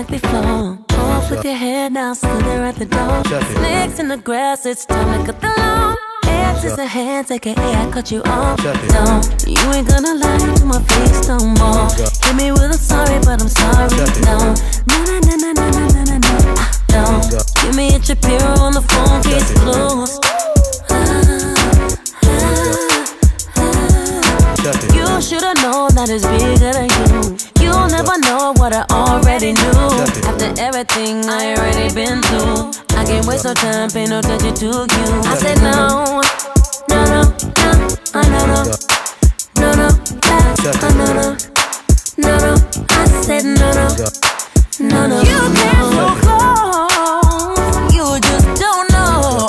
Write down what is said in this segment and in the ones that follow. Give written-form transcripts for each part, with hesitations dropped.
like before. Off with your head now, still there at the door. Snakes in the grass, it's time to cut the lawn. Hands is a hand, aka I cut you off. Don't, you ain't gonna lie to my face no more. Hit me with a sorry, but I'm sorry. No, no. Don't, give me a Shapiro on the phone, case closed. You should've known that it's bigger than you. You'll never know what I already knew. After everything I already been through, I can't waste no time, pay no attention to you. I said no, no, no, no, no, no, no, no, no, no, no. I said no, no, no, no. You came so close, you just don't know.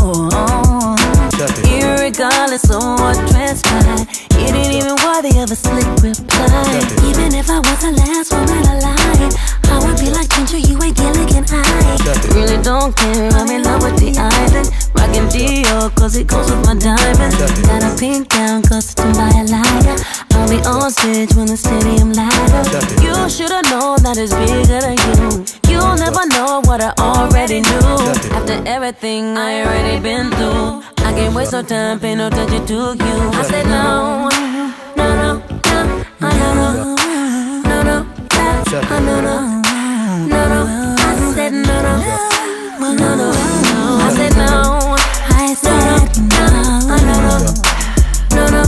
Irregardless of what transpired, you didn't even worthy of a slick reply. Even if I was the last woman alive, I would be like Ginger, you ain't Gilligan I really don't care, I'm in love with the island. Rockin' Dior, cause it goes with my diamonds. Got a pink gown, custom by a liar. I'll be on stage when the stadium light up. You should've known that it's bigger than you. You'll never know what I already knew. After everything I already been through, I can't waste no time, pay no attention to you. I said no, no, no, no, no, no, no, no, no, no, no. I said no, no, no, no, no. I said no, I said no, no, no, no, no,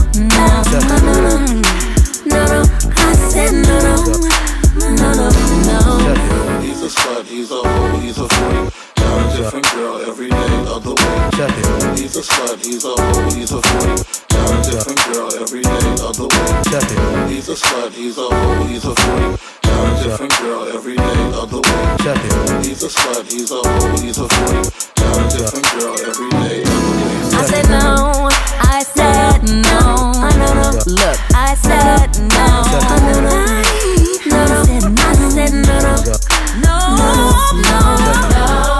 no. I said no, no, no, no. He's a slut, he's a hoe, he's a freak. Got a different girl every day of the week. He's a slut, he's a hoe, he's a freak. Got a different girl every day of the week. He's a slut, he's a hoe, he's a freak. Got a different girl every day of the week. He's a slut, he's a hoe, he's a freak. Got a different girl every day of the week. I said no, I said no, no, no. Look, I said no, no, no, no, no. I said no, no, no, no, no.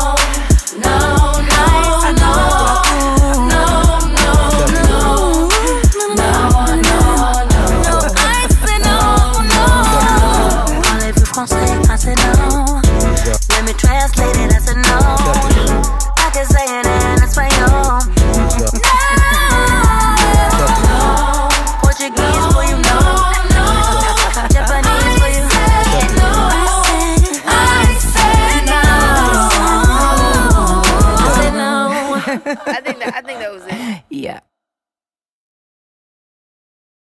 I said no. Let me translate it. I said no. I can say it in Espanol. No. Portuguese for you know. Japanese for you. I said no. I said no. I think that